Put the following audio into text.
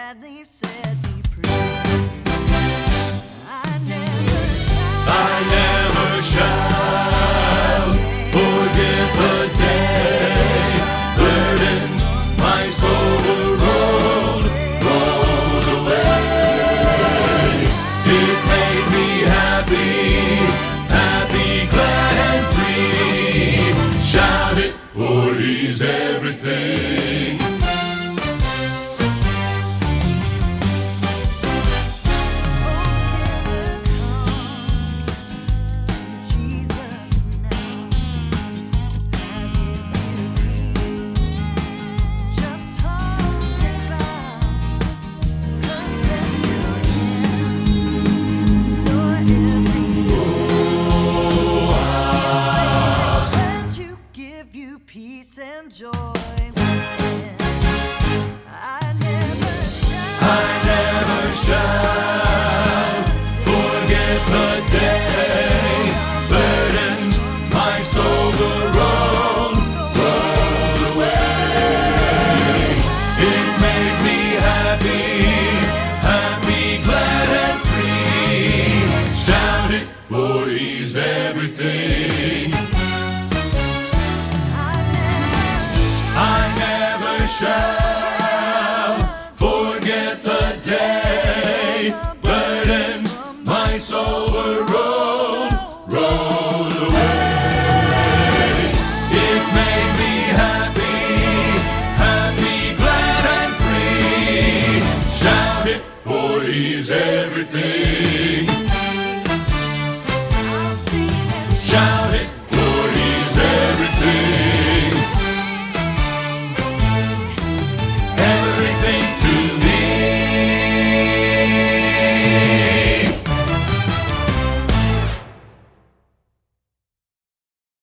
gladly set thee free. I never shall forget the day burdens my soul rolled away. It made me happy, glad and free. Shout it, for He's everything. Peace and joy. I never shall forget the day burdens my soul rolled away. It made me happy, glad and free. Shout it, for He's everything. Shall forget the day burdens my soul were rolled away. It made me happy, glad and free. Shout it, for He's everything.